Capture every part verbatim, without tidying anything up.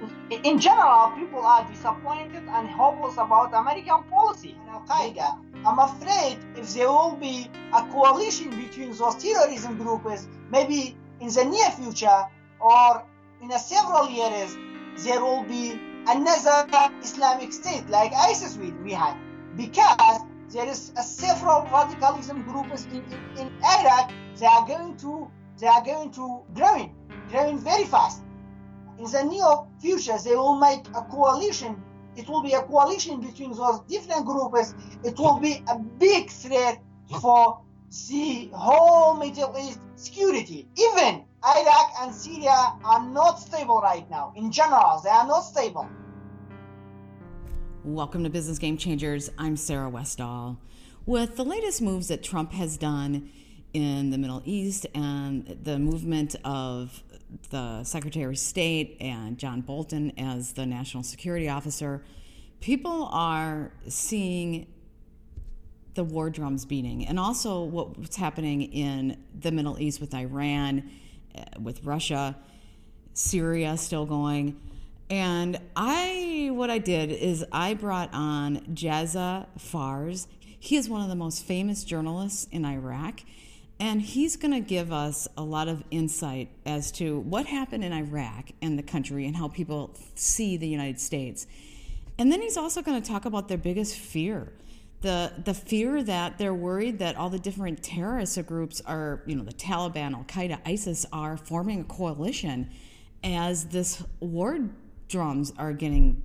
in general, people are disappointed and hopeless about American policy and Al-Qaeda. I'm afraid if there will be a coalition between those terrorism groups, maybe in the near future or in a several years, there will be another Islamic State like ISIS we, we had, because there is a several radicalism groups in, in, in Iraq. They are going to they are going to growing, growing very fast. In the near future, they will make a coalition. It will be a coalition between those different groups. It will be a big threat for the whole Middle East security. Even Iraq and Syria are not stable right now. In general, they are not stable. Welcome to Business Game Changers. I'm Sarah Westall. With the latest moves that Trump has done in the Middle East and the movement of the Secretary of State and John Bolton as the National Security Officer, people are seeing the war drums beating, and also what's happening in the Middle East with Iran, with Russia, Syria still going. And I, what I did is I brought on Jazza Fars. He is one of the most famous journalists in Iraq, and he's going to give us a lot of insight as to what happened in Iraq and the country and how people see the United States. And then he's also going to talk about their biggest fear, the the fear that they're worried that all the different terrorist groups are, you know, the Taliban, Al-Qaeda, ISIS are forming a coalition as this war drums are getting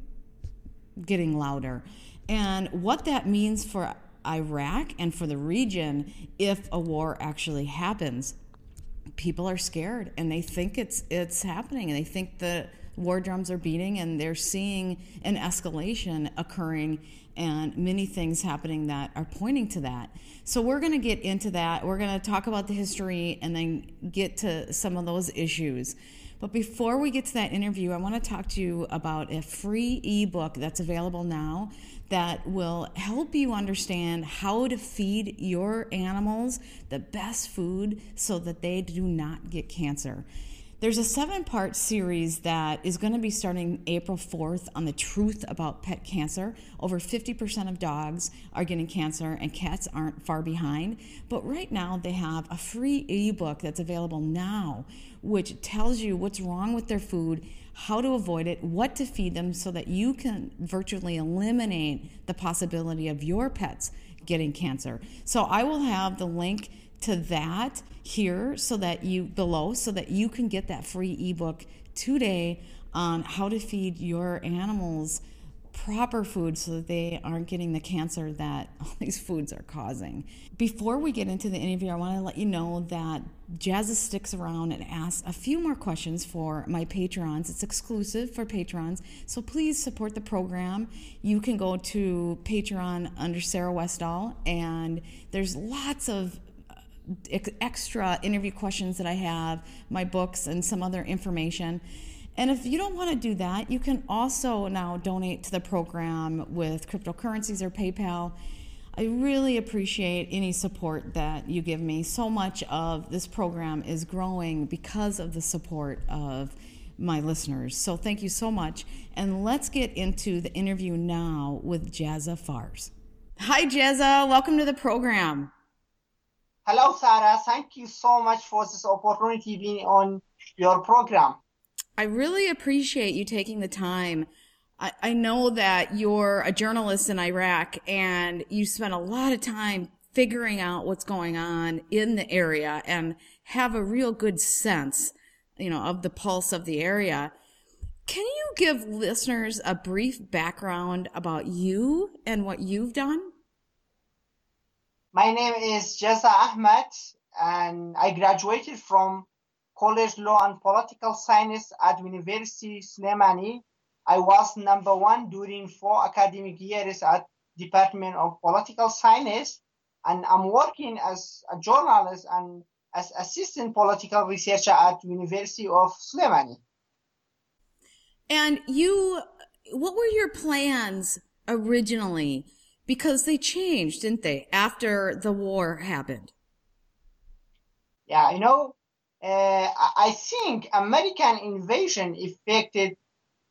getting louder, and what that means for Iraq and for the region if a war actually happens. People are scared, and they think it's it's happening, and they think the war drums are beating, and they're seeing an escalation occurring and many things happening that are pointing to that. So we're going to get into that. We're going to talk about the history and then get to some of those issues. But before we get to that interview, I want to talk to you about a free ebook that's available now that will help you understand how to feed your animals the best food so that they do not get cancer. There's a seven-part series that is going to be starting April fourth on the truth about pet cancer. Over fifty percent of dogs are getting cancer, and cats aren't far behind. But right now, they have a free ebook that's available now, which tells you what's wrong with their food, how to avoid it, what to feed them so that you can virtually eliminate the possibility of your pets getting cancer. So I will have the link to that here so that you below so that you can get that free ebook today on how to feed your animals proper food so that they aren't getting the cancer that all these foods are causing. Before we get into the interview, I want to let you know that Jazza sticks around and asks a few more questions for my patrons. It's exclusive for patrons, so please support the program. You can go to Patreon under Sarah Westall, and there's lots of extra interview questions that I have, my books, and some other information. And if you don't want to do that, you can also now donate to the program with cryptocurrencies or PayPal. I really appreciate any support that you give me. So much of this program is growing because of the support of my listeners. So thank you so much. And let's get into the interview now with Jazza Fars. Hi, Jazza. Welcome to the program. Hello, Sarah. Thank you so much for this opportunity being on your program. I really appreciate you taking the time. I, I know that you're a journalist in Iraq, and you spent a lot of time figuring out what's going on in the area and have a real good sense, you know, of the pulse of the area. Can you give listeners a brief background about you and what you've done? My name is Jazza Ahmed, and I graduated from College Law and Political Science at University Slemani. I was number one during four academic years at Department of Political Science, and I'm working as a journalist and as assistant political researcher at University of Slemani. And you, what were your plans originally? Because they changed, didn't they, after the war happened? Yeah, you know, uh, I think American invasion affected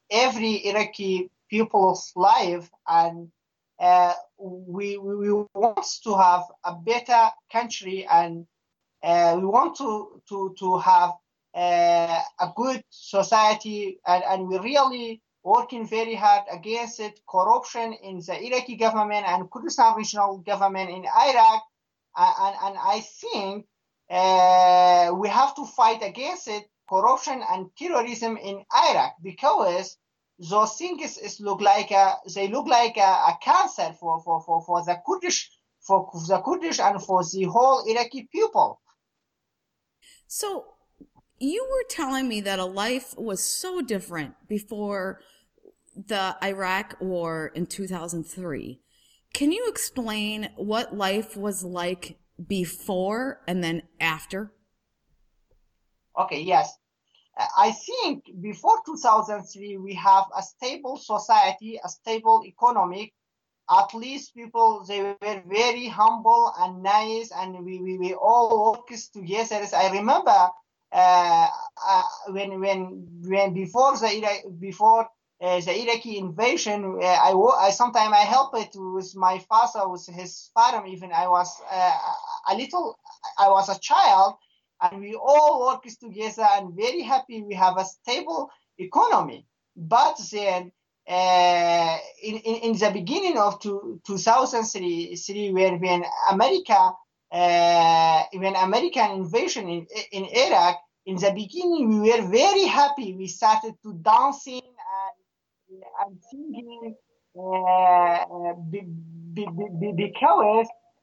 every Iraqi people's life, and uh, we, we we want to have a better country, and uh, we want to to to have uh, a good society, and, and we're really working very hard against it, corruption in the Iraqi government and Kurdistan regional government in Iraq, and, and, and I think uh, we have to fight against it, corruption and terrorism in Iraq, because those things is look like a, they look like a, a cancer for, for, for, for the Kurdish for the Kurdish and for the whole Iraqi people. So you were telling me that a life was so different before the Iraq war in two thousand three. Can you explain what life was like before and then after? Okay, yes. I think before two thousand three, we have a stable society, a stable economy. At least people, they were very humble and nice, and we, we, we all worked together. I remember uh, uh, when when when before the Iraq, before uh, the Iraqi invasion, uh, I I sometimes I helped it with my father, with his farm. Even I was uh, a little, I was a child, and we all worked together and very happy. We have a stable economy, but then. Uh, in, in, in the beginning of two, two thousand three, when, when America, uh, when American invasion in, in Iraq, in the beginning we were very happy. We started to dancing and, and singing uh, be, be, be, because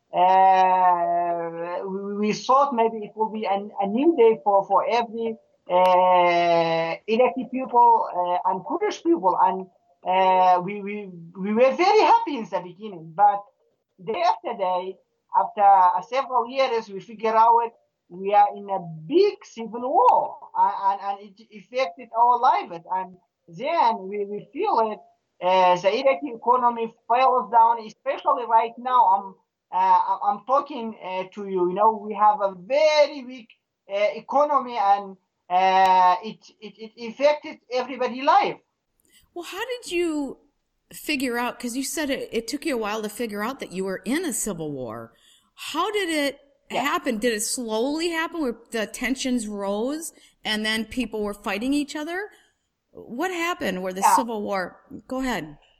uh, we, we thought maybe it will be a, a new day for, for every uh, Iraqi people uh, and Kurdish people, and Uh, we, we we were very happy in the beginning, but day after day, after several years, we figure out we are in a big civil war, and, and, and it affected our lives. And then we, we feel it. Uh, the Iraqi economy falls down, especially right now. I'm uh, I'm talking uh, to you. You know, we have a very weak uh, economy, and uh, it, it it affected everybody's life. Well, how did you figure out, because you said it, it took you a while to figure out that you were in a civil war. How did it yeah. happen? Did it slowly happen where the tensions rose and then people were fighting each other? What happened where the yeah. civil war? Go ahead.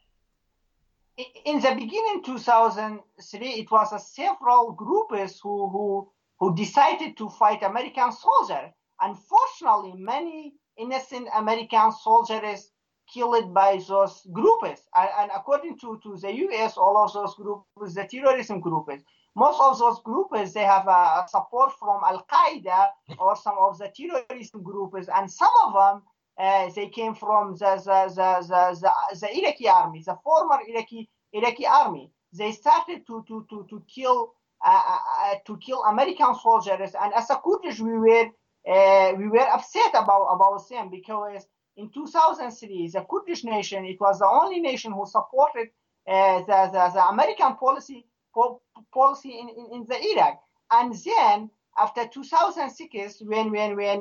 In the beginning, two thousand three, it was a several groups who, who, who decided to fight American soldiers. Unfortunately, many innocent American soldiers killed by those groups, and, and according to, to the U S, all of those groups, the terrorism groups, most of those groups, they have a support from Al Qaeda or some of the terrorism groups, and some of them uh, they came from the the, the the the the Iraqi army, the former Iraqi Iraqi army. They started to to to to kill uh, uh, to kill American soldiers, and as a Kurdish, we were uh, we were upset about about them, because in two thousand three, the Kurdish nation, it was the only nation who supported uh, the, the, the American policy po- policy in, in, in the Iraq. And then after two thousand six, when when when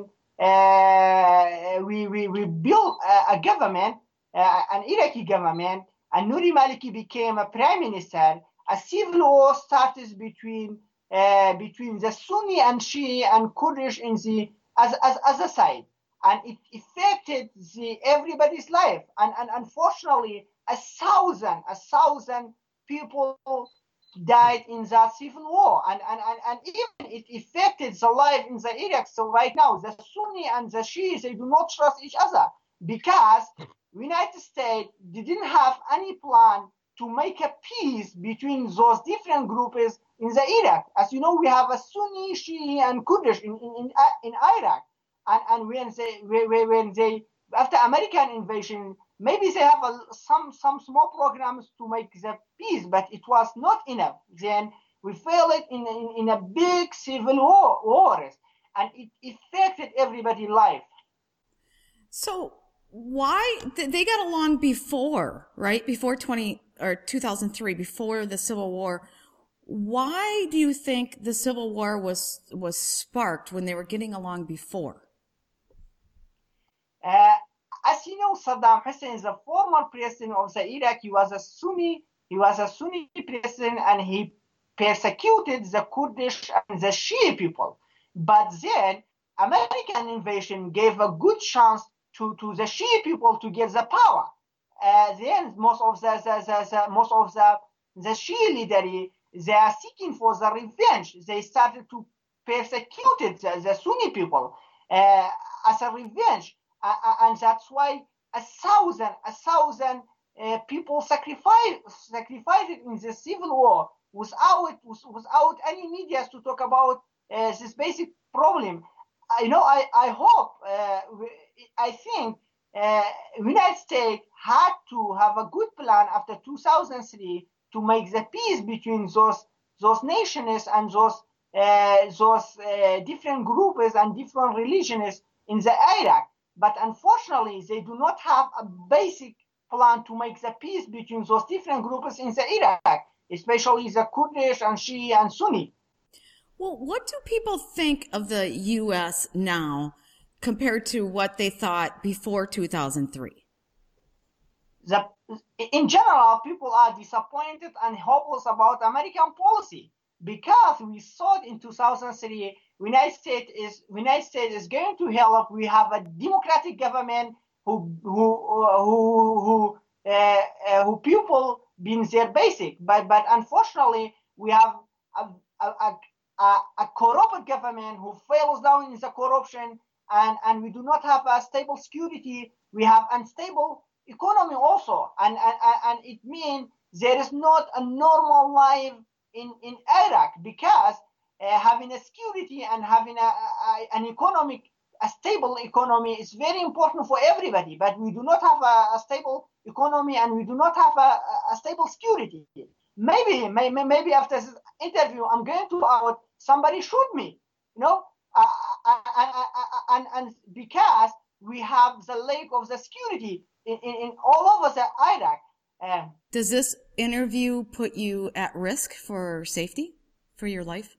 uh, we, we we built a, a government, uh, an Iraqi government, and Nouri Maliki became a prime minister, a civil war started between uh, between the Sunni and Shia and Kurdish in the as as as a side. And it affected the, everybody's life. And, and unfortunately, a thousand, a thousand people died in that civil war. And, and, and, and even it affected the life in the Iraq. So right now, the Sunni and the Shia, they do not trust each other, because the United States didn't have any plan to make a peace between those different groups in the Iraq. As you know, we have a Sunni, Shia, and Kurdish in, in, in, in Iraq. And, and when they when they after American invasion, maybe they have a, some some small programs to make the peace, but it was not enough. Then we failed in in, in a big civil war wars, and it affected everybody's life. So why they got along before, right? Before twenty or two thousand three, before the Civil War. Why do you think the Civil War was was sparked when they were getting along before? Uh, as you know, Saddam Hussein is a former president of the Iraq. He was a Sunni, he was a Sunni president, and he persecuted the Kurdish and the Shia people. But then American invasion gave a good chance to, to the Shia people to get the power. Uh, then most of the, the, the, the most of the the Shia leader, they are seeking for the revenge. They started to persecute the, the Sunni people uh, as a revenge, uh, and that's why a thousand a thousand uh, people sacrificed sacrificed in the civil war without without any media to talk about uh, this basic problem. You know, I I hope uh, I think. Uh, United States had to have a good plan after two thousand three to make the peace between those those nations and those uh, those uh, different groups and different religions in the Iraq. But unfortunately, they do not have a basic plan to make the peace between those different groups in the Iraq, especially the Kurdish and Shia and Sunni. Well, what do people think of the U S now compared to what they thought before two thousand three? The, in general, people are disappointed and hopeless about American policy because we thought in two thousand three, United States is United States is going to help. We have a democratic government who who who who, uh, uh, who people being their basic, but but unfortunately we have a a, a, a corrupt government who fails down in the corruption. And, and we do not have a stable security. We have unstable economy also. And, and, and it means there is not a normal life in, in Iraq because uh, having a security and having a, a, an economic, a stable economy is very important for everybody. But we do not have a, a stable economy and we do not have a, a stable security. Maybe, maybe, maybe after this interview, I'm going to out somebody shoot me, you know. Uh, and, and, and because we have the lack of the security in, in, in all over the Iraq. Uh, Does this interview put you at risk for safety, for your life?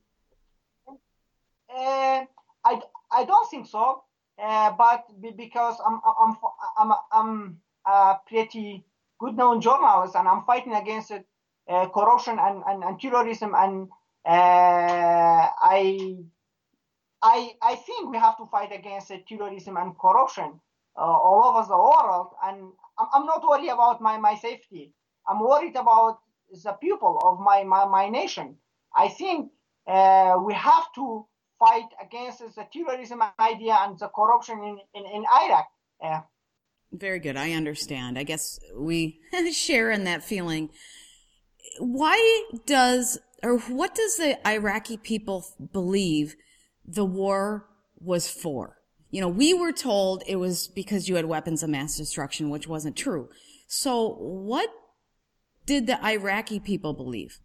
Uh, I, I don't think so, uh, but because I'm I'm I'm I'm a pretty good known journalist and I'm fighting against it, uh, corruption and, and, and terrorism and uh, I. I, I think we have to fight against uh, terrorism and corruption uh, all over the world. And I'm, I'm not worried about my, my safety. I'm worried about the people of my, my, my nation. I think uh, we have to fight against the terrorism idea and the corruption in, in, in Iraq. Uh, Very good. I understand. I guess we share in that feeling. Why does, or what does the Iraqi people believe the war was for? You know, we were told it was because you had weapons of mass destruction, which wasn't true. So what did the Iraqi people believe?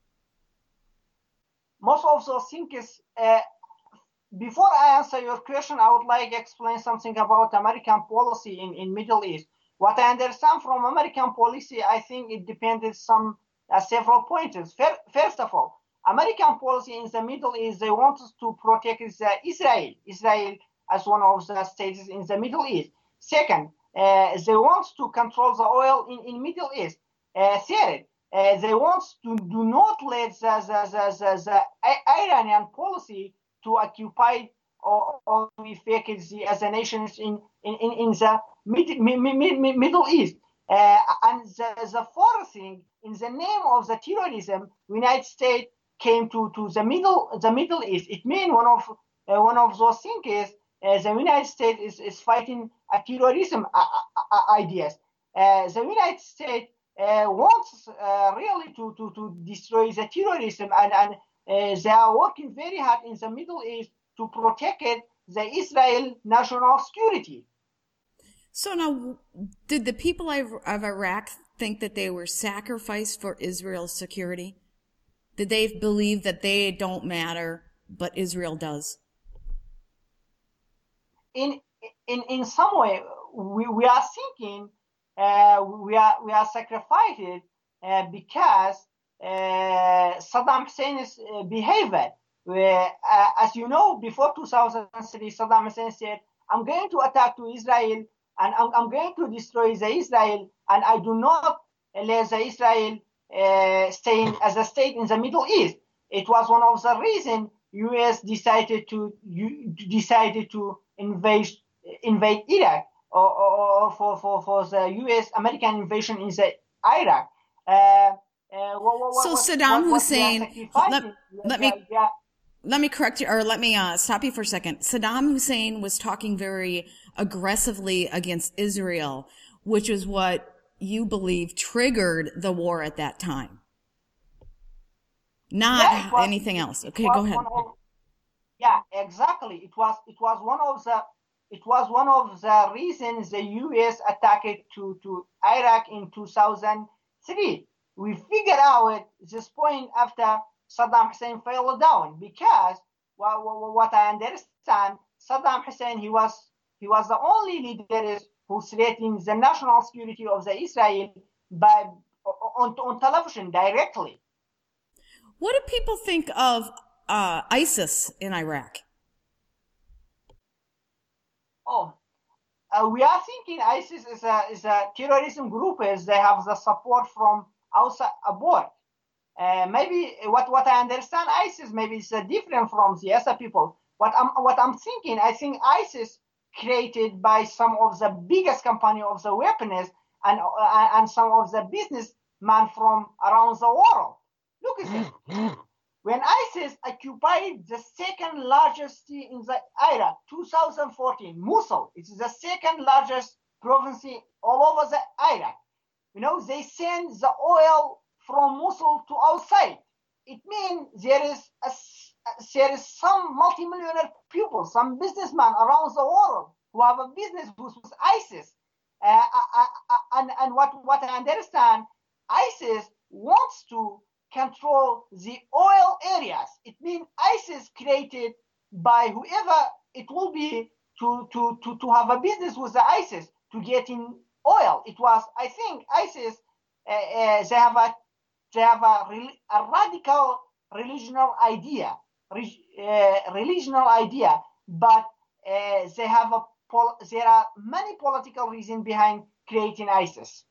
Most of those things, uh, before I answer your question, I would like to explain something about American policy in, in Middle East. What I understand from American policy, I think it depended some uh, several points. First of all, American policy in the Middle East, they wanted to protect the Israel, Israel as one of the states in the Middle East. Second, uh, they want to control the oil in, in Middle East. Uh, third, uh, they want to do not let the, the, the, the, the Iranian policy to occupy or, or to affect the as a nations in, in, in the mid, mid, mid, Middle East. Uh, and the, the fourth thing, in the name of the terrorism, United States came to, to the middle the Middle East. It means one of uh, one of those things is uh, the United States is, is fighting a terrorism uh, uh, ideas. Uh, the United States uh, wants uh, really to, to, to destroy the terrorism and, and uh, they are working very hard in the Middle East to protect it, the Israel national security. So now, did the people of Iraq think that they were sacrificed for Israel's security? Did they believe that they don't matter, but Israel does? In in in some way, we, we are thinking uh, we are we are sacrificed uh, because uh, Saddam Hussein's uh, behavior. Where, uh, as you know, before two thousand three, Saddam Hussein said, "I'm going to attack to Israel and I'm, I'm going to destroy the Israel, and I do not let the Israel uh, stay as a state in the Middle East. It was one of the reasons U S decided to you, decided to invade invade Iraq, or, or, or for, for, for the U S American invasion in the Iraq. Uh, uh, what, what, so what, Saddam what, Hussein, what let, let me yeah. let me correct you, or let me uh, stop you for a second. Saddam Hussein was talking very aggressively against Israel, which is what you believe triggered the war at that time, not yeah, was, anything else. Okay, go ahead. Of, yeah, exactly. It was it was one of the it was one of the reasons the U S attacked to to Iraq in two thousand three. We figured out this point after Saddam Hussein fell down, because what, what I understand, Saddam Hussein he was he was the only leader who threatened the national security of the Israel by on, on television directly. What do people think of uh, ISIS in Iraq? Oh, uh, we are thinking ISIS is a is a terrorism group, as they have the support from outside abroad. Uh, maybe what, what I understand ISIS maybe is uh, different from the other people. What I'm what I'm thinking, I think ISIS created by some of the biggest company of the weapons and uh, and some of the businessmen from around the world. Look at it. When ISIS occupied the second largest city in the Iraq, two thousand fourteen, Mosul, it's the second largest province all over the Iraq. You know, they send the oil from Mosul to outside. It means there is a, there is some multimillionaire people, some businessmen around the world who have a business with ISIS. Uh, uh, uh, and and what, what I understand, ISIS wants to control the oil areas. It means ISIS created by whoever it will be to, to, to, to have a business with the ISIS to get in oil. It was, I think, ISIS, uh, uh, they have a they have a, a radical religional idea, uh, religional idea, but uh, they have a there are many political reasons behind creating ISIS.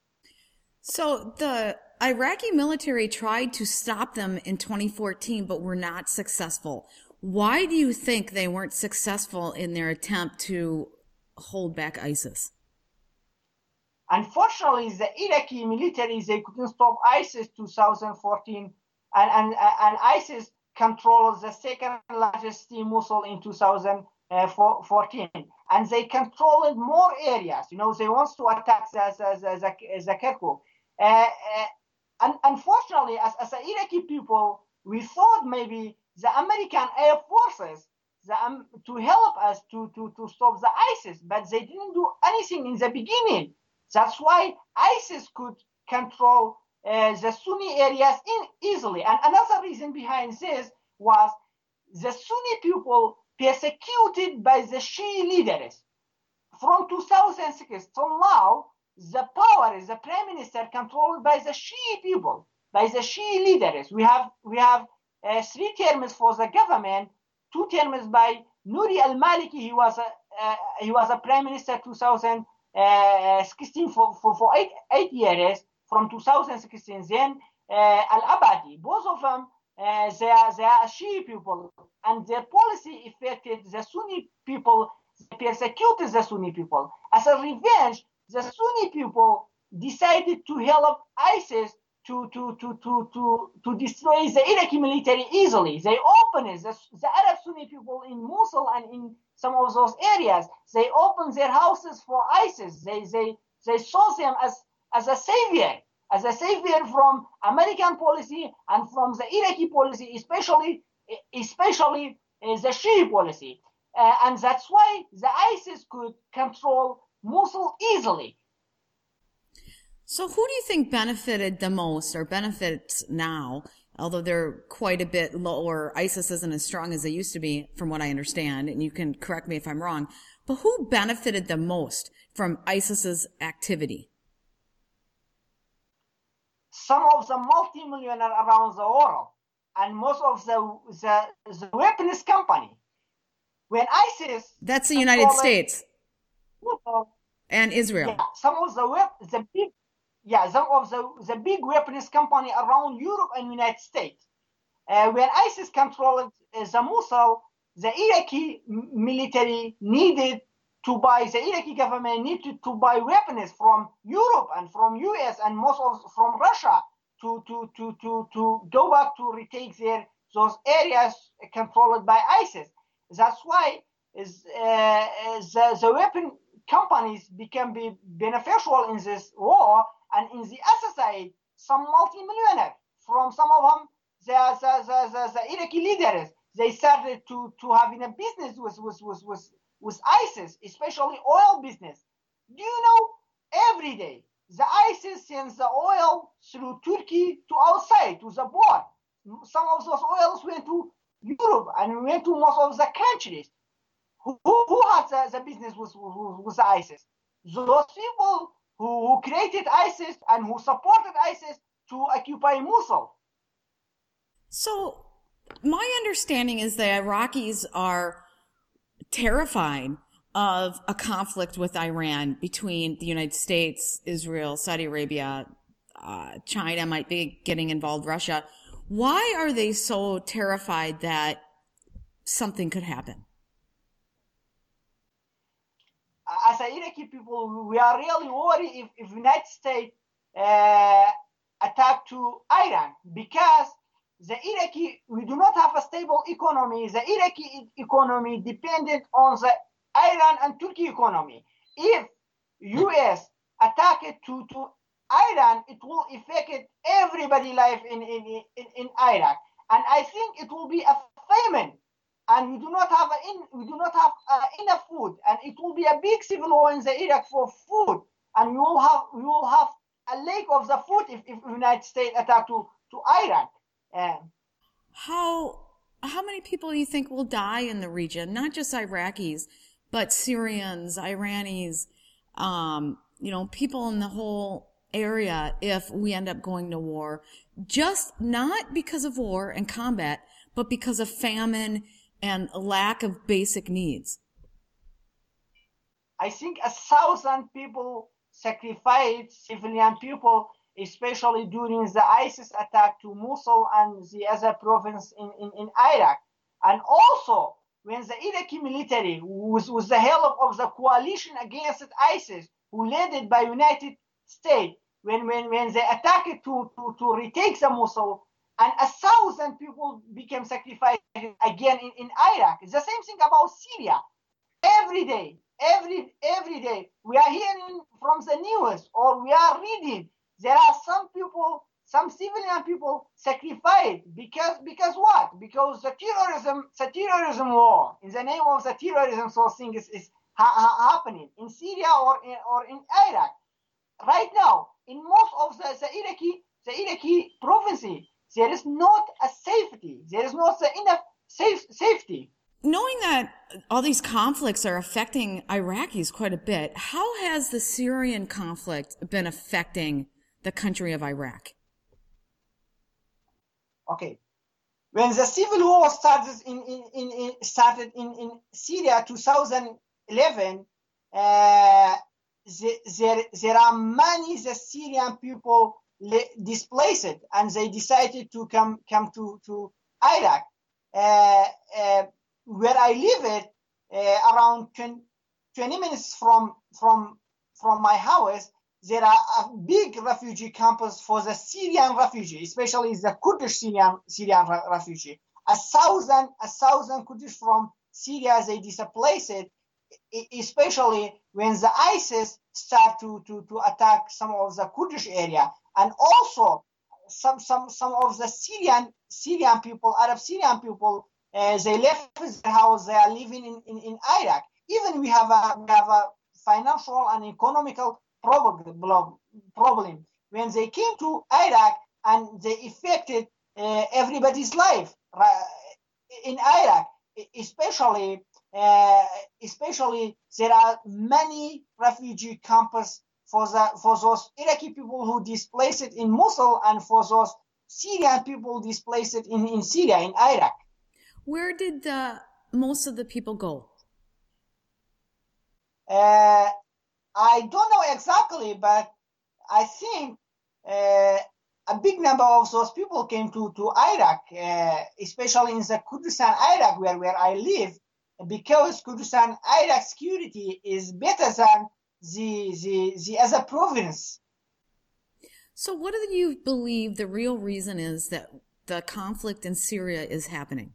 So the Iraqi military tried to stop them in twenty fourteen, but were not successful. Why do you think they weren't successful in their attempt to hold back ISIS? Unfortunately, the Iraqi military, they couldn't stop ISIS two thousand fourteen, and, and, and ISIS controls the second largest city, Mosul, in two thousand fourteen. And they controlled more areas. You know, they want to attack the, the, the, the Kirkuk. Uh, uh, and unfortunately, as, as the Iraqi people, we thought maybe the American air forces the, um, to help us to, to, to stop the ISIS, but they didn't do anything in the beginning. That's why ISIS could control uh, the Sunni areas in easily. And another reason behind this was the Sunni people persecuted by the Shia leaders. From two thousand six till now, the power is the prime minister controlled by the Shia people, by the Shia leaders. We have we have uh, three terms for the government, two terms by Nouri al-Maliki. He was a uh, he was a prime minister two thousand sixteen for, for, for eight, eight years, from two thousand sixteen. Then uh, al-Abadi, both of them, uh, they are they are Shia people, and their policy affected the Sunni people. They persecuted the Sunni people. As a revenge, the Sunni people decided to help ISIS to to to to to, to destroy the Iraqi military easily. They opened it. The, the Arab Sunni people in Mosul and in some of those areas, they opened their houses for ISIS. They they they saw them as as a savior, as a savior from American policy and from the Iraqi policy, especially especially uh, the Shia policy. Uh, and that's why the ISIS could control Mosul easily. So who do you think benefited the most, or benefits now, although they're quite a bit lower? ISIS isn't as strong as they used to be, from what I understand, and you can correct me if I'm wrong, but who benefited the most from ISIS's activity? Some of the multimillionaires around the world, and most of the, the, the weapons company. When ISIS... That's the United States. And Israel. Yeah, some of the wep- the big, yeah, some of the, the big weapons company around Europe and United States. Uh, when ISIS controlled uh, the Mosul, the Iraqi military needed to buy, the Iraqi government needed to buy weapons from Europe and from U S and most of from Russia to to to to to go back to retake their those areas controlled by ISIS. That's why is uh, the the weapon companies became be beneficial in this war, and in the other side, some multimillionaire from some of them, the the, the, the, the Iraqi leaders, they started to to having a business with with with with, with ISIS, especially oil business. Do you know every day the ISIS sends the oil through Turkey to outside to the border. Some of those oils went to Europe and went to most of the countries. Who, who had the, the business with, with, with ISIS? Those people who, who created ISIS and who supported ISIS to occupy Mosul. So my understanding is the Iraqis are terrified of a conflict with Iran between the United States, Israel, Saudi Arabia, uh, China might be getting involved, Russia. Why are they so terrified that something could happen? As Iraqi people, we are really worried if, if United States uh, attack to Iran, because the Iraqi, we do not have a stable economy. The Iraqi economy dependent on the Iran and Turkey economy. If U S attack it to, to Iran, it will affect everybody's life in, in, in, in Iraq. And I think it will be a famine. And we do not have a in, we do not have uh, enough food, and it will be a big civil war in the Iraq for food, and we will have we will have a lack of the food if, if United States attack to to Iran. Uh, how how many people do you think will die in the region? Not just Iraqis, but Syrians, Iranis, um, you know, people in the whole area. If we end up going to war, just not because of war and combat, but because of famine and a lack of basic needs. I think a thousand people sacrificed, civilian people, especially during the ISIS attack to Mosul and the other province in, in, in Iraq. And also, when the Iraqi military, with, with the help of the coalition against ISIS, who led it by United States, when, when, when they attacked to, to, to retake the Mosul, and a thousand people became sacrificed again in, in Iraq. It's the same thing about Syria. Every day, every every day, we are hearing from the news or we are reading, there are some people, some civilian people sacrificed because because what? Because the terrorism, the terrorism war, in the name of the terrorism, so thing is, is ha- ha- happening in Syria or in, or in Iraq. Right now, in most of the, the Iraqi the Iraqi provinces, there is not a safety. There is not enough safe, safety. Knowing that all these conflicts are affecting Iraqis quite a bit, how has the Syrian conflict been affecting the country of Iraq? Okay. When the civil war started in, in, in, in started in, in Syria two thousand eleven, uh, the, there, there are many the Syrian people displaced, and they decided to come come to to Iraq. Uh, uh, where I live, it uh, around twenty minutes from from from my house, there are a big refugee campus for the Syrian refugee, especially the Kurdish Syrian Syrian refugee. A thousand a thousand Kurdish from Syria they displaced, especially when the ISIS start to to to attack some of the Kurdish area. And also, some some some of the Syrian Syrian people, Arab Syrian people, uh, they left their house. They are living in, in, in Iraq. Even we have a we have a financial and economical problem problem when they came to Iraq, and they affected uh, everybody's life in Iraq. Especially, uh, especially there are many refugee camps for the for those Iraqi people who displaced in Mosul, and for those Syrian people displaced in, in Syria, in Iraq. Where did the most of the people go? Uh, I don't know exactly, but I think uh, a big number of those people came to, to Iraq, uh, especially in the Kurdistan Iraq, where, where I live, because Kurdistan Iraq security is better than the, the, the other province. So what do you believe the real reason is that the conflict in Syria is happening?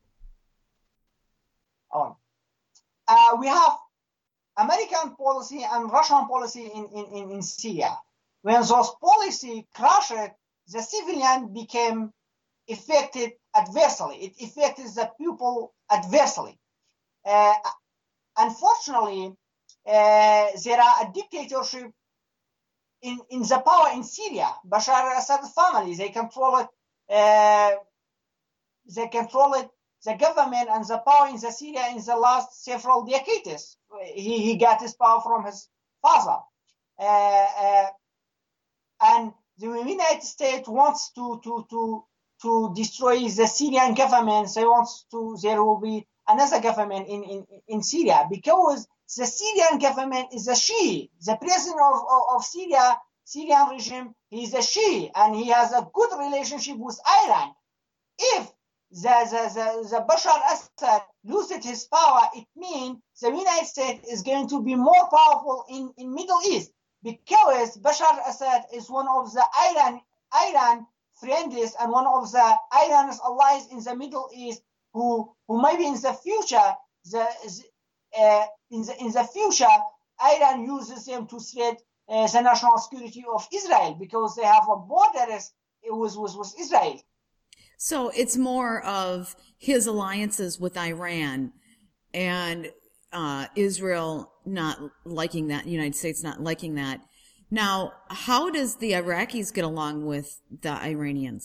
Oh. Uh, we have American policy and Russian policy in, in, in Syria. When those policies crashed, the civilian became affected adversely. It affected the people adversely. Uh, unfortunately, uh, there are a dictatorship in, in the power in Syria. Bashar al-Assad family, they control it. Uh, they control it. The government and the power in the Syria in the last several decades. He, he got his power from his father. Uh, uh, and the United States wants to, to, to, to destroy the Syrian government. They wants to, there will be another government in, in, in Syria because the Syrian government is a Shia. The president of, of, of Syria, Syrian regime, he's a Shia and he has a good relationship with Iran. If The, the, the, the Bashar Assad loses his power, it means the United States is going to be more powerful in, in Middle East because Bashar Assad is one of the Iran Iran friends and one of the Iran's allies in the Middle East who, who maybe in the future the uh, in the in the future Iran uses them to threat uh, the national security of Israel because they have a border with, with, with Israel. So it's more of his alliances with Iran and uh, Israel not liking that, United States not liking that. Now, how does the Iraqis get along with the Iranians?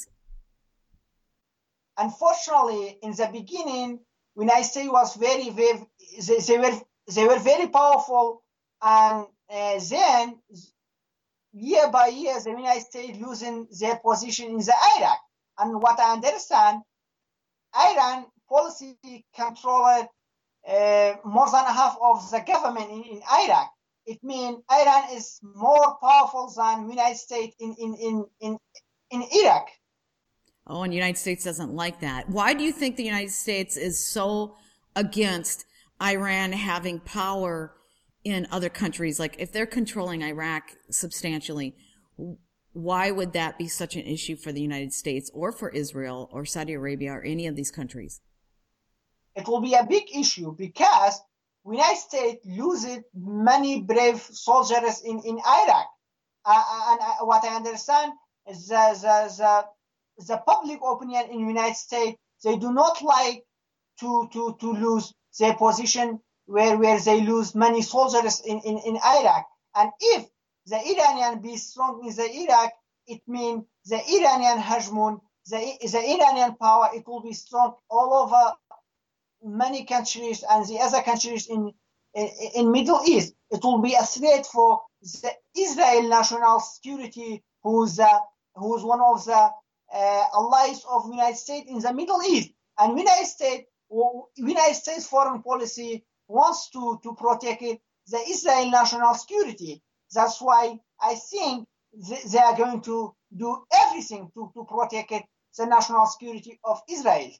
Unfortunately, in the beginning, the United States was very, very they, they were they were very powerful, and uh, then year by year, the United States losing their position in the Iraq. And what I understand, Iran policy controlled uh, more than half of the government in, in Iraq. It means Iran is more powerful than the United States in, in, in, in, in Iraq. Oh, and the United States doesn't like that. Why do you think the United States is so against Iran having power in other countries? Like if they're controlling Iraq substantially, why would that be such an issue for the United States or for Israel or Saudi Arabia or any of these countries? It will be a big issue because the United States loses many brave soldiers in, in Iraq. Uh, and uh, what I understand is the, the, the, the public opinion in the United States, they do not like to, to, to lose their position where, where they lose many soldiers in, in, in Iraq. And if the Iranian be strong in the Iraq, it means the Iranian hegemon, the, the Iranian power, it will be strong all over many countries and the other countries in, in, in Middle East. It will be a threat for the Israel national security, who's, uh, who's one of the uh, allies of the United States in the Middle East. And United States, United States foreign policy wants to, to protect it, the Israel national security. That's why I think they are going to do everything to, to protect it, the national security of Israel.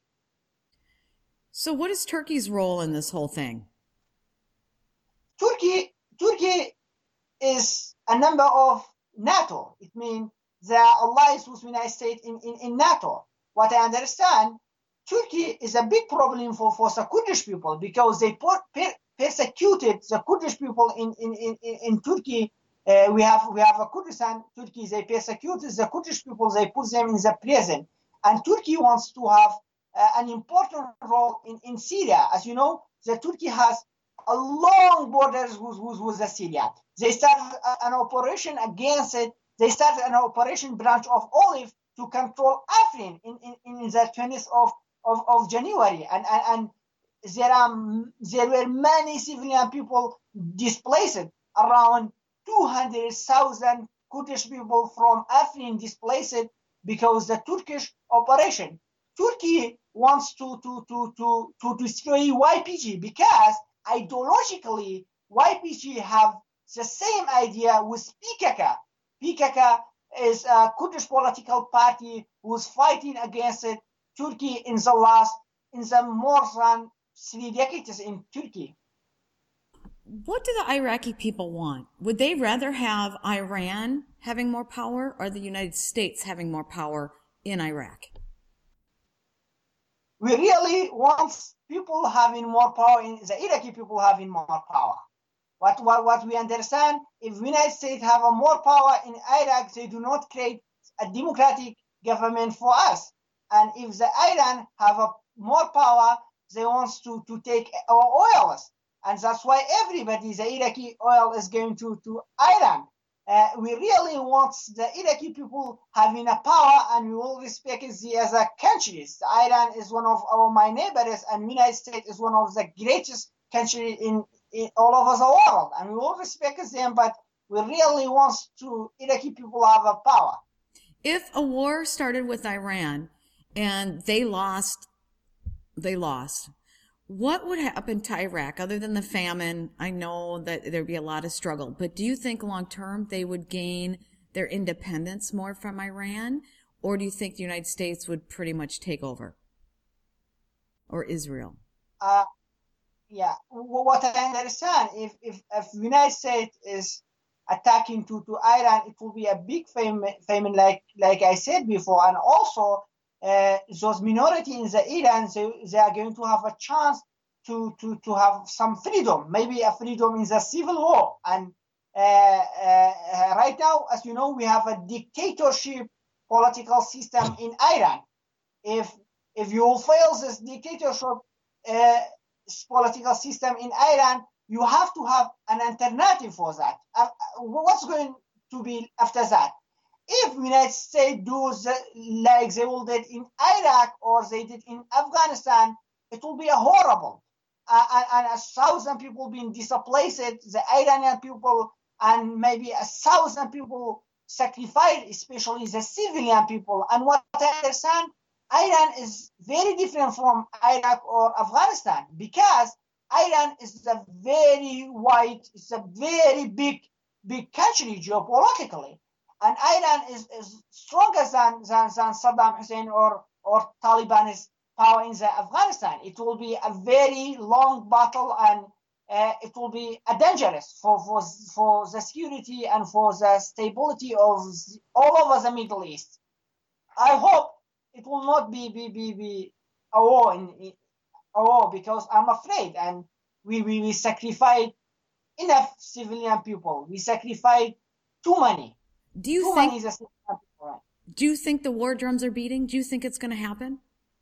So what is Turkey's role in this whole thing? Turkey, Turkey is a member of NATO. It means they are allies with the United States in, in, in NATO. What I understand, Turkey is a big problem for, for the Kurdish people because they per, per, persecuted the Kurdish people in, in, in, in Turkey. Uh, we have we have a Kurdistan, Turkey, they persecuted the Kurdish people, they put them in the prison. And Turkey wants to have uh, an important role in, in Syria. As you know, the Turkey has a long borders with, with, with the Syria. They started a, an operation against it. They started an operation branch of Olive to control Afrin in, in, in the twentieth of, of, of January. And, and, and there, are, there were many civilian people displaced, around two hundred thousand Kurdish people from Afrin displaced because the Turkish operation. Turkey wants to, to, to, to, to destroy Y P G because ideologically Y P G have the same idea with P K K. P K K is a Kurdish political party who's fighting against it, Turkey in the last, in the more than three decades in Turkey. What do the Iraqi people want? Would they rather have Iran having more power or the United States having more power in Iraq? We really want people having more power, in the Iraqi people having more power. What, what, what we understand, if the United States have a more power in Iraq, they do not create a democratic government for us. And if the Iran have a more power, they want to, to take our oils. And that's why everybody, the Iraqi oil is going to, to Iran. Uh, we really want the Iraqi people having a power, and we will respect it as a country. Iran is one of our my neighbors, and the United States is one of the greatest countries in, in all over the world. And we will respect them, but we really want to Iraqi people have a power. If a war started with Iran and they lost, they lost. What would happen to Iraq other than the famine? I know that there'd be a lot of struggle, but do you think long term they would gain their independence more from Iran? Or do you think the United States would pretty much take over? Or Israel? Uh, yeah, what I understand, if, if, if the United States is attacking to, to Iran, it will be a big famine, famine like, like I said before. And also, Uh, those minorities in the Iran, they, they are going to have a chance to, to, to have some freedom, maybe a freedom in the civil war. And uh, uh, right now, as you know, we have a dictatorship political system in Iran. If if you fail this dictatorship uh, political system in Iran, you have to have an alternative for that. Uh, what's going to be after that? If the United States do the, like they will did in Iraq or they did in Afghanistan, it will be a horrible. Uh, and, and a thousand people being displaced, the Iranian people, and maybe a thousand people sacrificed, especially the civilian people. And what I understand, Iran is very different from Iraq or Afghanistan, because Iran is a very wide, it's a very big, big country geopolitically. And Iran is, is stronger than, than, than Saddam Hussein or, or Taliban's power in the Afghanistan. It will be a very long battle, and uh, it will be a dangerous for, for, for the security and for the stability of the, all over the Middle East. I hope it will not be, be, be, be a war, in, in, a war, because I'm afraid, and we, we, we sacrifice enough civilian people. We sacrifice too many. Do you think? Do you think the war drums are beating? Do you think it's going to happen?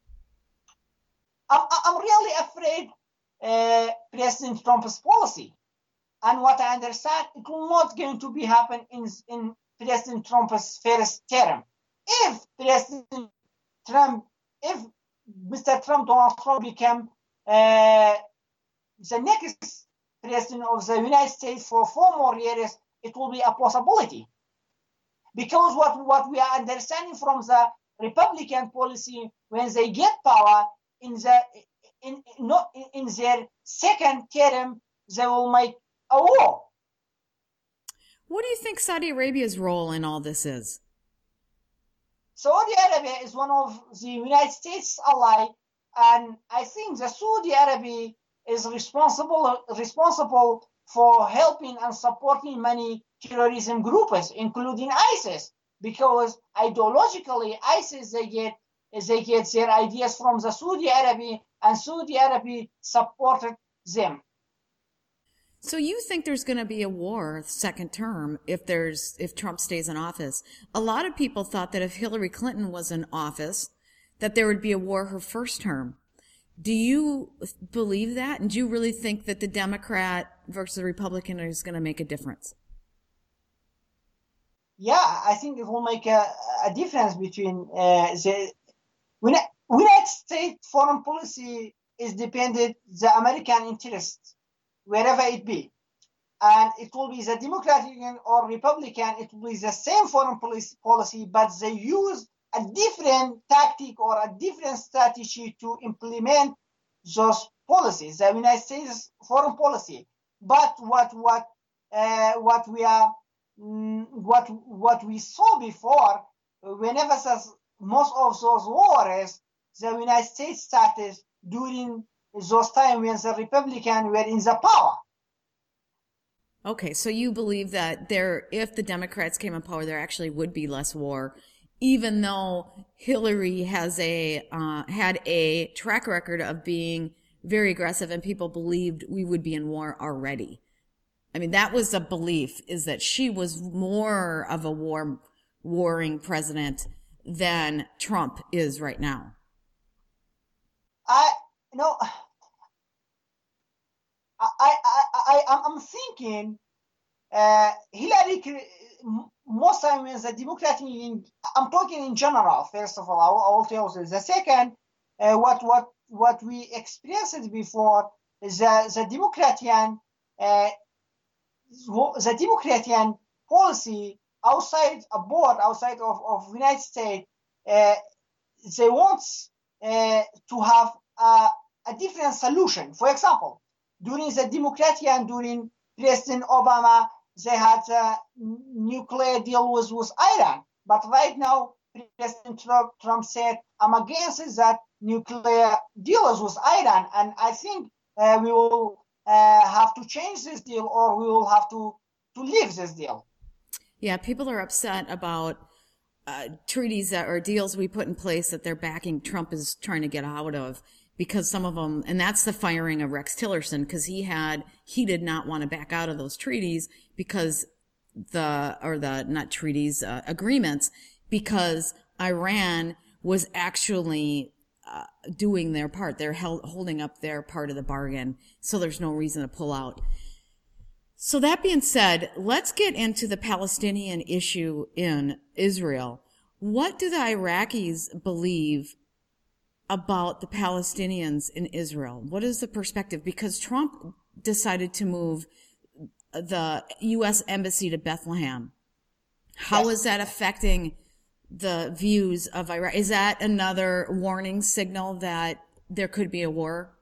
I'm, I'm really afraid uh, President Trump's policy, and what I understand, it will not going to be happen in in President Trump's first term. If President Trump, if Mister Trump, Donald Trump, become uh, the next president of the United States for four more years, it will be a possibility. Because what, what we are understanding from the Republican policy, when they get power in the in not in, in their second term, they will make a war. What do you think Saudi Arabia's role in all this is? Saudi Arabia is one of the United States ally, and I think the Saudi Arabia is responsible responsible for helping and supporting many terrorism groups, including ISIS, because ideologically ISIS they get they get their ideas from the Saudi Arabia, and Saudi Arabia supported them. So you think there's going to be a war second term if there's if Trump stays in office? A lot of people thought that if Hillary Clinton was in office, that there would be a war her first term. Do you believe that? And do you really think that the Democrat versus the Republican is going to make a difference? Yeah, I think it will make a, a difference between uh, the United States foreign policy is dependent the American interest, wherever it be. And it will be the Democratic or Republican, it will be the same foreign policy, but they use a different tactic or a different strategy to implement those policies, the United States foreign policy. But what what uh, what we are, mm, what what we saw before. Whenever says most of those wars, the United States started during those times when the Republicans were in the power. Okay, so you believe that there, if the Democrats came in power, there actually would be less war, even though Hillary has a uh, had a track record of being very aggressive, and people believed we would be in war already. I mean, that was a belief, is that she was more of a war warring president than Trump is right now. I you know. I, I, I, I, I'm thinking uh, Hillary, most times the Democratic, I'm talking in general, first of all, I will, I will tell you. The second, uh, what, what, what we experienced before is the, the Democratian, uh, the Democratian policy outside a board, outside of, of United States, uh, they want uh, to have a, a different solution. For example, during the Democratic and during President Obama, they had a nuclear deal with, with Iran. But right now, President Trump, Trump said, I'm against that nuclear deals with Iran. And I think uh, we will uh, have to change this deal, or we will have to, to leave this deal. Yeah, people are upset about uh, treaties that, or deals we put in place that they're backing Trump is trying to get out of. Because some of them, and that's the firing of Rex Tillerson, because he had, he did not want to back out of those treaties because the, or the, not treaties, uh, agreements, because Iran was actually uh, doing their part. They're held, holding up their part of the bargain. So there's no reason to pull out. So that being said, let's get into the Palestinian issue in Israel. What do the Iraqis believe about the Palestinians in Israel? What is the perspective? Because Trump decided to move the U S embassy to Bethlehem. How Yes. is that affecting the views of Iraq? Is that another warning signal that there could be a war?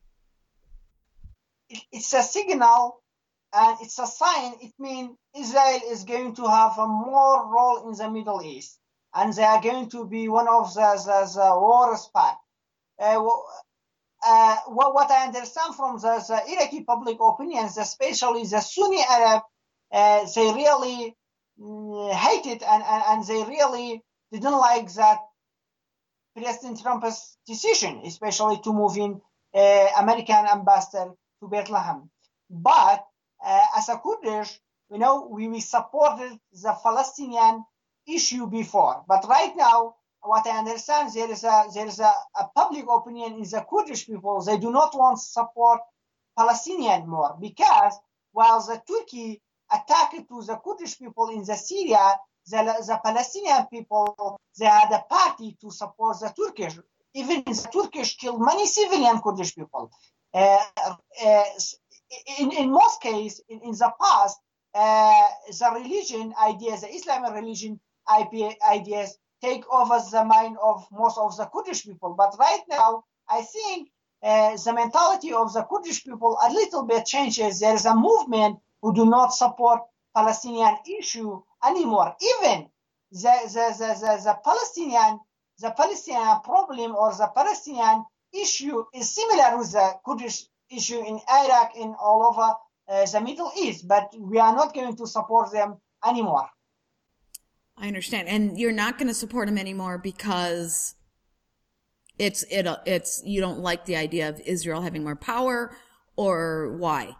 It's a signal and it's a sign. It means Israel is going to have a more role in the Middle East, and they are going to be one of the, the, the war spot. Uh, uh, what, what I understand from the, the Iraqi public opinions, especially the Sunni Arab, uh, they really mm, hate it, and, and, and they really didn't like that President Trump's decision, especially to move in uh, American ambassador to Bethlehem. But uh, as a Kurdish, you know, we, we supported the Palestinian issue before, but right now, what I understand, there is a there is a, a public opinion in the Kurdish people. They do not want to support Palestinian more, because while the Turkey attacked to the Kurdish people in the Syria, the, the Palestinian people, they had a party to support the Turkish. Even the Turkish killed many civilian Kurdish people. Uh, uh, in, in most cases, in, in the past, uh, the religion ideas, the Islamic religion ideas, take over the mind of most of the Kurdish people. But right now, I think uh, the mentality of the Kurdish people a little bit changes. There is a movement who do not support Palestinian issue anymore. Even the, the, the, the, the Palestinian the Palestinian problem or the Palestinian issue is similar with the Kurdish issue in Iraq and all over uh, the Middle East, but we are not going to support them anymore. I understand. And you're not going to support him anymore because it's, it, it's, you don't like the idea of Israel having more power, or why?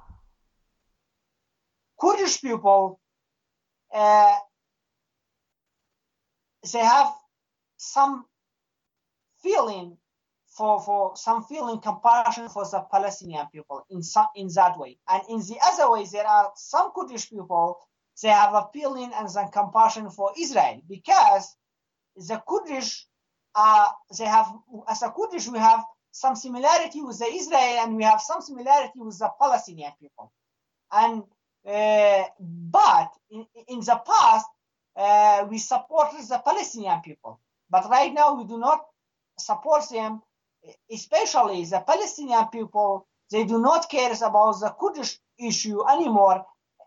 Kurdish people, uh, they have some feeling for, for some feeling compassion for the Palestinian people in some, in that way. And in the other way, there are some Kurdish people, they have a feeling and some compassion for Israel, because the Kurdish, uh, they have, as a Kurdish, we have some similarity with the Israel, and we have some similarity with the Palestinian people. And uh, but in, in the past, uh, we supported the Palestinian people, but right now we do not support them, especially the Palestinian people. They do not care about the Kurdish issue anymore.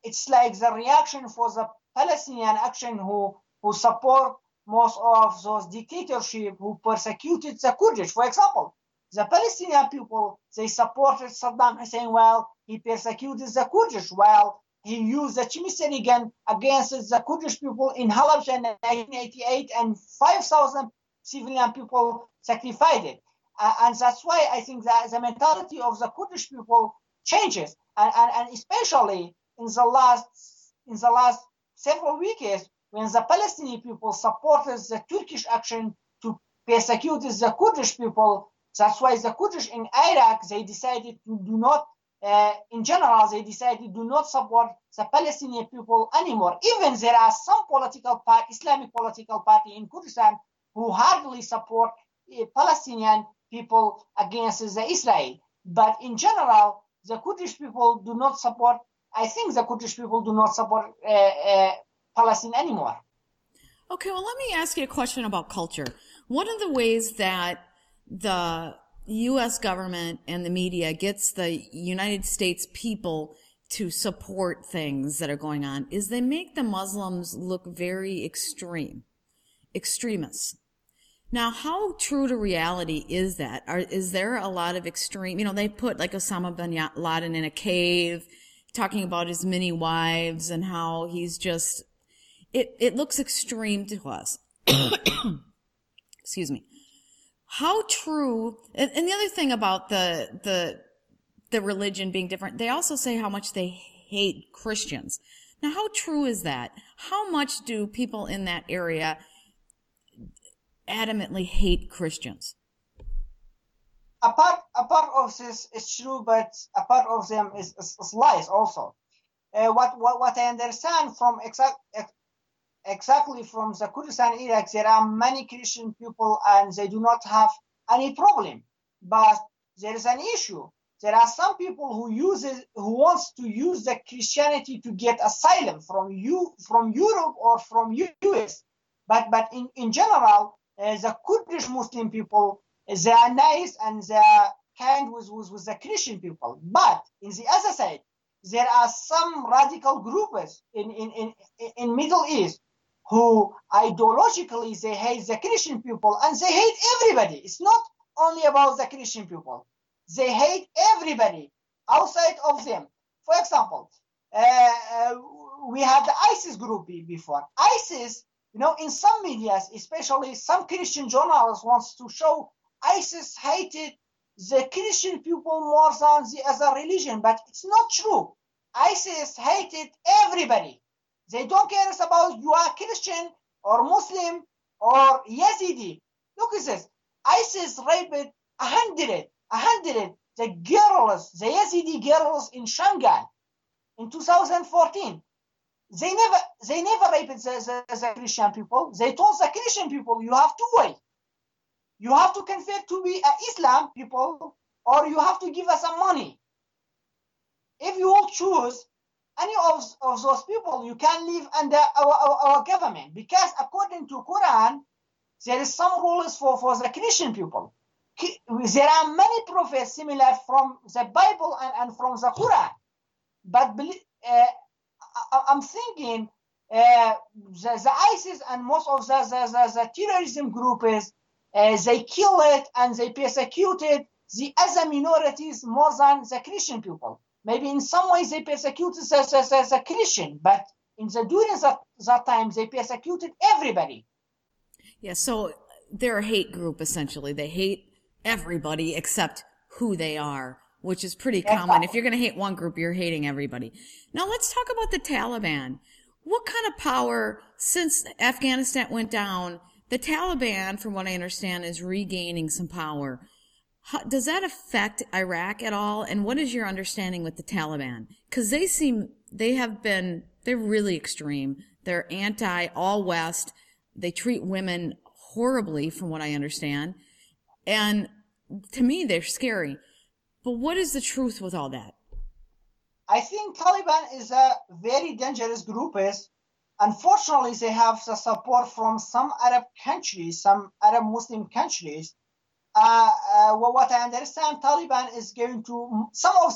it's like the reaction for the Palestinian action who, who support most of those dictatorship who persecuted the Kurdish. For example, the Palestinian people, they supported Saddam Hussein while he persecuted the Kurdish, while he used the chemistry gun against the Kurdish people in Halabja in nineteen eighty-eight, and five thousand civilian people sacrificed it. Uh, and that's why I think that the mentality of the Kurdish people changes. And, and, and especially in the last in the last several weeks, when the Palestinian people supported the Turkish action to persecute the Kurdish people, that's why the Kurdish in Iraq, they decided to do not, uh, in general, they decided to do not support the Palestinian people anymore. Even there are some political party, Islamic political party in Kurdistan who hardly support uh, Palestinian people against the Israel. But in general, the Kurdish people do not support, I think the Kurdish people do not support uh, uh, Palestine anymore. Okay, well, let me ask you a question about culture. One of the ways that the U S government and the media gets the United States people to support things that are going on is they make the Muslims look very extreme, extremists. Now, how true to reality is that? Are, is there a lot of extreme, you know, they put like Osama bin Laden in a cave talking about his many wives and how he's just, it, it looks extreme to us. Excuse me. How true, and, and the other thing about the, the, the religion being different, they also say how much they hate Christians. Now, how true is that? How much do people in that area adamantly hate Christians? A part, a part of this is true, but a part of them is, is, is lies also. Uh, what, what, what I understand from exact, exactly from the Kurdistan Iraq, there are many Christian people and they do not have any problem. But there is an issue. There are some people who use it, who wants to use the Christianity to get asylum from you, from Europe or from U S. But but in, in general, uh, the Kurdish Muslim people, they are nice and they are kind with, with, with the Christian people. But in the other side, there are some radical groups in, in, in, in Middle East who ideologically they hate the Christian people and they hate everybody. It's not only about the Christian people. They hate everybody outside of them. For example, uh, uh, we had the ISIS group before. ISIS, you know, in some media, especially some Christian journalists wants to show ISIS hated the Christian people more than the other religion, but it's not true. ISIS hated everybody. They don't care about you are Christian or Muslim or Yazidi. Look at this. ISIS raped a hundred, a hundred the girls, the Yazidi girls in Shanghai in two thousand fourteen. They never, they never raped the, the, the Christian people. They told the Christian people, you have two ways. You have to convert to be an Islam people, or you have to give us some money. If you will choose any of, of those people, you can live under our, our, our government. Because according to Quran, there is some rules for, for the Christian people. There are many prophets similar from the Bible and, and from the Quran. But uh, I'm thinking uh, the, the ISIS and most of the, the, the, the terrorism groups, uh, they kill it and they persecuted the other minorities more than the Christian people. Maybe in some ways they persecuted the, the, the, the Christian, but in the during that, that time they persecuted everybody. Yeah, so they're a hate group essentially. They hate everybody except who they are, which is pretty common. If you're going to hate one group, you're hating everybody. Now let's talk about the Taliban. What kind of power, since Afghanistan went down, the Taliban, from what I understand, is regaining some power. How, does that affect Iraq at all? And what is your understanding with the Taliban? Because they seem, they have been, they're really extreme. They're anti all West. They treat women horribly, from what I understand. And to me, they're scary. But what is the truth with all that? I think Taliban is a very dangerous group. Unfortunately, they have the support from some Arab countries, some Arab Muslim countries. Uh, uh, well, what I understand, Taliban is going to, some of the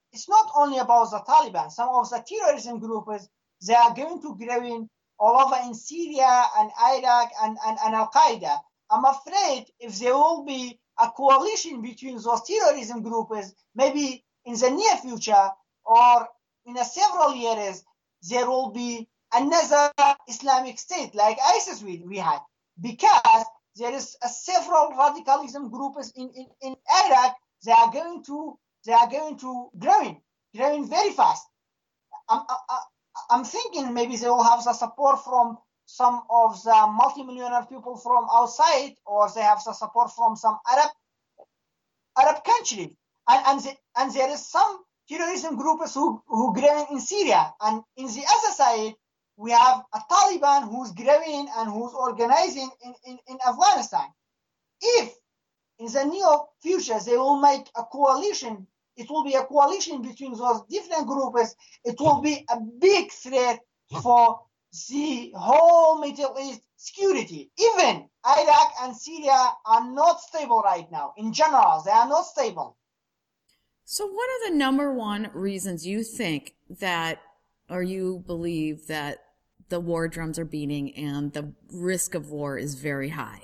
it's not only about the Taliban. Some of the terrorism groups, they are going to grow in all over in Syria and Iraq and, and, and Al-Qaeda. I'm afraid if there will be a coalition between those terrorism groups, maybe in the near future or in a several years, there will be another Islamic State like ISIS we, we had, because there is a several radicalism groups in, in, in Iraq. They are going to they are going to growing growing very fast. I'm, I, I'm thinking maybe they will have the support from some of the multimillionaire people from outside, or they have the support from some Arab Arab country, and and, the, and there is some terrorism groups who who growing in Syria, and in the other side we have a Taliban who's growing and who's organizing in, in, in Afghanistan. If in the near future they will make a coalition, it will be a coalition between those different groups, it will be a big threat for the whole Middle East security. Even Iraq and Syria are not stable right now. In general, they are not stable. So what are the number one reasons you think that, or you believe that the war drums are beating and the risk of war is very high?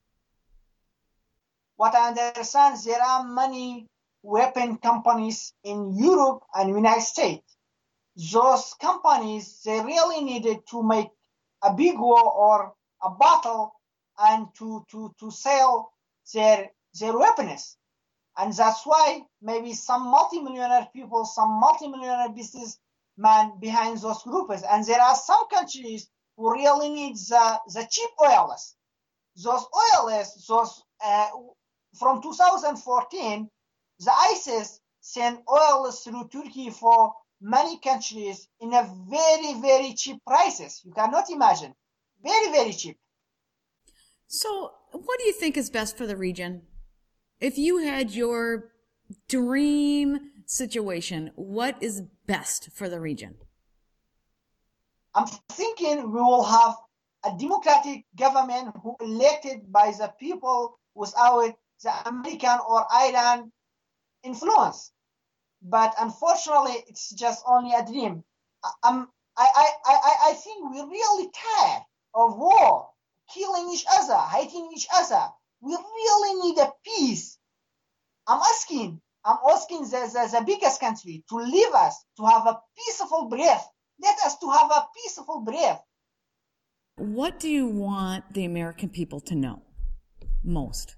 What I understand, there are many weapon companies in Europe and United States. Those companies, they really needed to make a big war or a battle and to, to, to sell their, their weapons. And that's why maybe some multimillionaire people, some multimillionaire businessmen behind those groups. And there are some countries who really need the, the cheap oils. Those oils, those, uh, from two thousand fourteen, the ISIS sent oil through Turkey for many countries in a very, very cheap prices. You cannot imagine. Very, very cheap. So what do you think is best for the region? If you had your dream situation, what is best for the region? I'm thinking we will have a democratic government who elected by the people without the American or Iran influence. But unfortunately, it's just only a dream. I'm, I, I, I, I think we're really tired of war, killing each other, hating each other. We really need a peace. I'm asking, I'm asking the, the, the biggest country to leave us, to have a peaceful breath. Let us to have a peaceful breath. What do you want the American people to know most?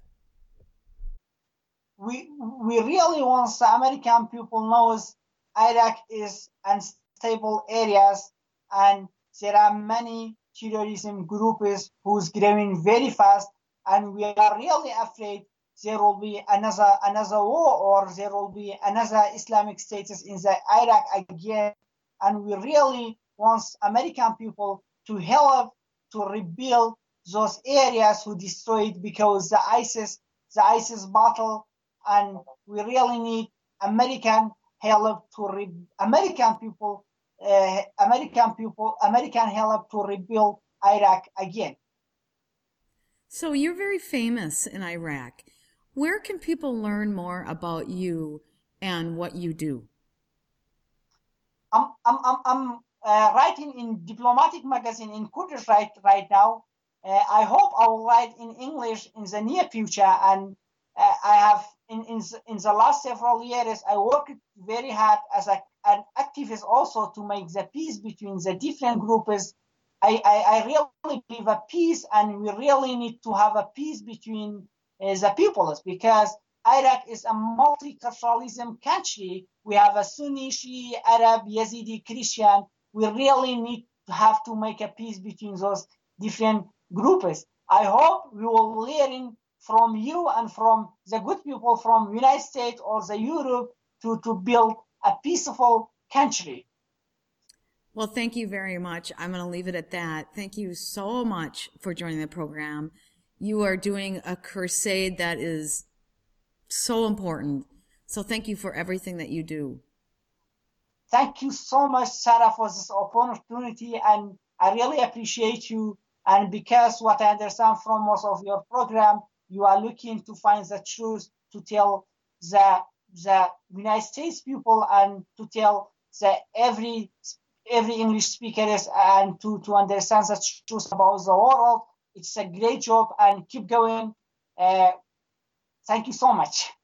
We we really want the American people knows Iraq is unstable areas, and there are many terrorism groups who's growing very fast, and we are really afraid there will be another another war, or there will be another Islamic status in the Iraq again, and we really want American people to help to rebuild those areas who destroyed because the ISIS the ISIS battle. And we really need American help to re- American people, uh, American people, American help to rebuild Iraq again. So you're very famous in Iraq. Where can people learn more about you and what you do? I'm I'm I'm, I'm uh, writing in diplomatic magazine in Kurdish right right now. Uh, I hope I will write in English in the near future, and uh, I have. In, in, in the last several years, I worked very hard as a, an activist also to make the peace between the different groups. I, I, I really believe a peace, and we really need to have a peace between uh, the peoples, because Iraq is a multiculturalism country. We have a Sunni, Shia, Arab, Yazidi, Christian. We really need to have to make a peace between those different groups. I hope we will learn from you and from the good people from United States or the Europe to, to build a peaceful country. Well, thank you very much. I'm going to leave it at that. Thank you so much for joining the program. You are doing a crusade that is so important. So thank you for everything that you do. Thank you so much, Sarah, for this opportunity, and I really appreciate you. And because what I understand from most of your program, you are looking to find the truth, to tell the the United States people and to tell the every every English speaker is and to, to understand the truth about the world. It's a great job and keep going. Uh, thank you so much.